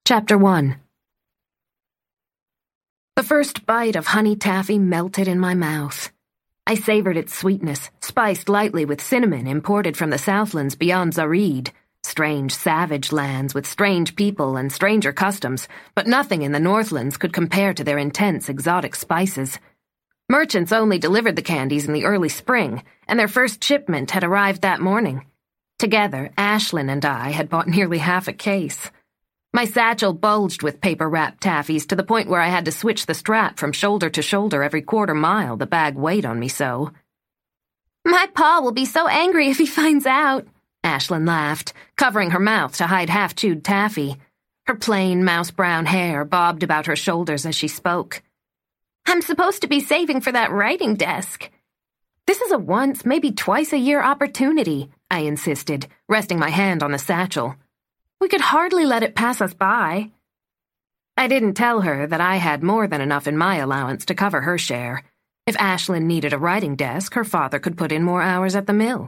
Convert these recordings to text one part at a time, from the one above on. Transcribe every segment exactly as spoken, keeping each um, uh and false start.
Chapter one. The first bite of honey taffy melted in my mouth. I savored its sweetness, spiced lightly with cinnamon imported from the southlands beyond Zareed, strange savage lands with strange people and stranger customs, but nothing in the northlands could compare to their intense exotic spices. Merchants only delivered the candies in the early spring, and their first shipment had arrived that morning. Together, Ashlyn and I had bought nearly half a case. My satchel bulged with paper-wrapped taffies to the point where I had to switch the strap from shoulder to shoulder every quarter mile, the bag weighed on me so. "My pa will be so angry if he finds out," Ashlyn laughed, covering her mouth to hide half-chewed taffy. Her plain, mouse-brown hair bobbed about her shoulders as she spoke. "I'm supposed to be saving for that writing desk." "This is a once, maybe twice-a-year opportunity," I insisted, resting my hand on the satchel. "We could hardly let it pass us by." I didn't tell her that I had more than enough in my allowance to cover her share. If Ashlyn needed a writing desk, her father could put in more hours at the mill.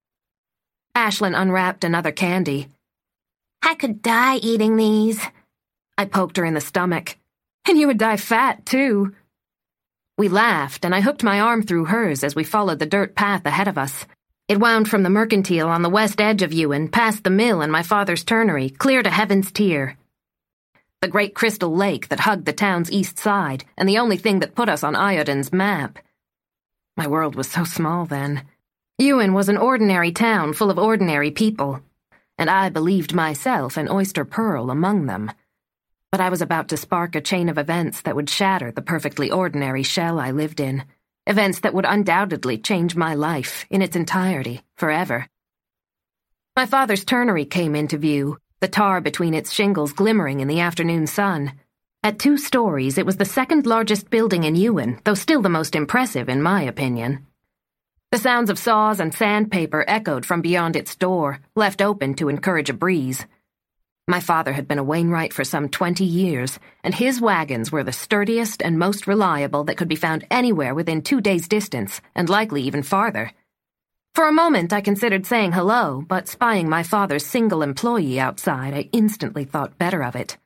Ashlyn unwrapped another candy. "I could die eating these." I poked her in the stomach. "And you would die fat, too." We laughed, and I hooked my arm through hers as we followed the dirt path ahead of us. It wound from the mercantile on the west edge of Ewan, past the mill and my father's turnery, clear to Heaven's Tier. The great crystal lake that hugged the town's east side, and the only thing that put us on Iodin's map. My world was so small then. Ewan was an ordinary town full of ordinary people, and I believed myself an oyster pearl among them. But I was about to spark a chain of events that would shatter the perfectly ordinary shell I lived in. Events that would undoubtedly change my life in its entirety, forever. My father's turnery came into view, the tar between its shingles glimmering in the afternoon sun. At two stories, it was the second largest building in Ewan, though still the most impressive in my opinion. The sounds of saws and sandpaper echoed from beyond its door, left open to encourage a breeze. My father had been a Wainwright for some twenty years, and his wagons were the sturdiest and most reliable that could be found anywhere within two days' distance, and likely even farther. For a moment I considered saying hello, but spying my father's single employee outside, I instantly thought better of it.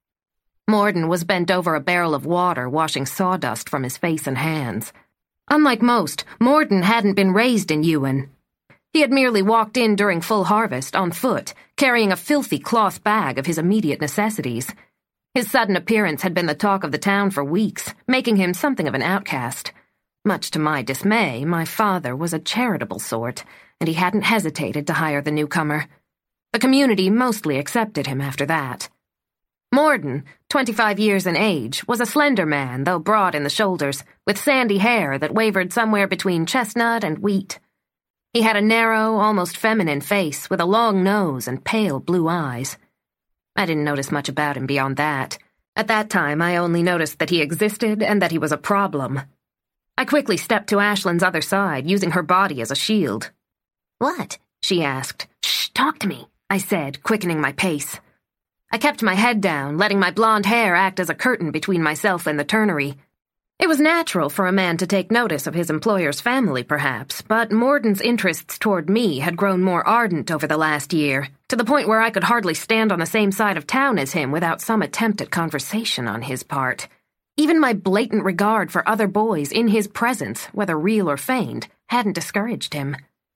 Morden was bent over a barrel of water, washing sawdust from his face and hands. Unlike most, Morden hadn't been raised in Ewan. He had merely walked in during full harvest, on foot, carrying a filthy cloth bag of his immediate necessities. His sudden appearance had been the talk of the town for weeks, making him something of an outcast. Much to my dismay, my father was a charitable sort, and he hadn't hesitated to hire the newcomer. The community mostly accepted him after that. Morden, twenty-five years in age, was a slender man, though broad in the shoulders, with sandy hair that wavered somewhere between chestnut and wheat. He had a narrow, almost feminine face with a long nose and pale blue eyes. I didn't notice much about him beyond that. At that time, I only noticed that he existed and that he was a problem. I quickly stepped to Ashlyn's other side, using her body as a shield. "What?" she asked. "Shh, talk to me," I said, quickening my pace. I kept my head down, letting my blonde hair act as a curtain between myself and the turnery. It was natural for a man to take notice of his employer's family, perhaps, but Morden's interests toward me had grown more ardent over the last year, to the point where I could hardly stand on the same side of town as him without some attempt at conversation on his part. Even my blatant regard for other boys in his presence, whether real or feigned, hadn't discouraged him.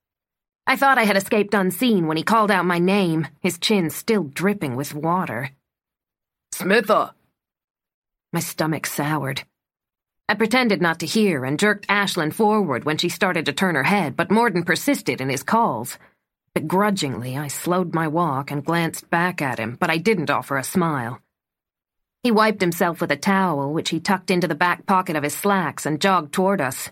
I thought I had escaped unseen when he called out my name, his chin still dripping with water. "Smitha!" My stomach soured. I pretended not to hear and jerked Ashlyn forward when she started to turn her head, but Morden persisted in his calls. Begrudgingly, I slowed my walk and glanced back at him, but I didn't offer a smile. He wiped himself with a towel, which he tucked into the back pocket of his slacks, and jogged toward us.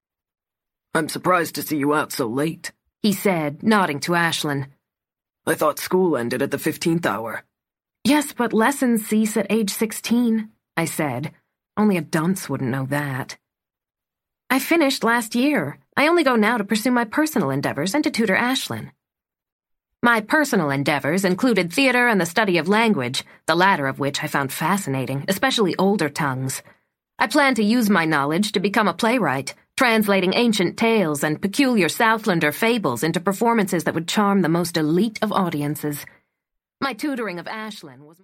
"I'm surprised to see you out so late," he said, nodding to Ashlyn. "I thought school ended at the fifteenth hour." "Yes, but lessons cease at age sixteen, I said. Only a dunce wouldn't know that. "I finished last year. I only go now to pursue my personal endeavors and to tutor Ashlyn." My personal endeavors included theater and the study of language, the latter of which I found fascinating, especially older tongues. I planned to use my knowledge to become a playwright, translating ancient tales and peculiar Southlander fables into performances that would charm the most elite of audiences. My tutoring of Ashlyn was...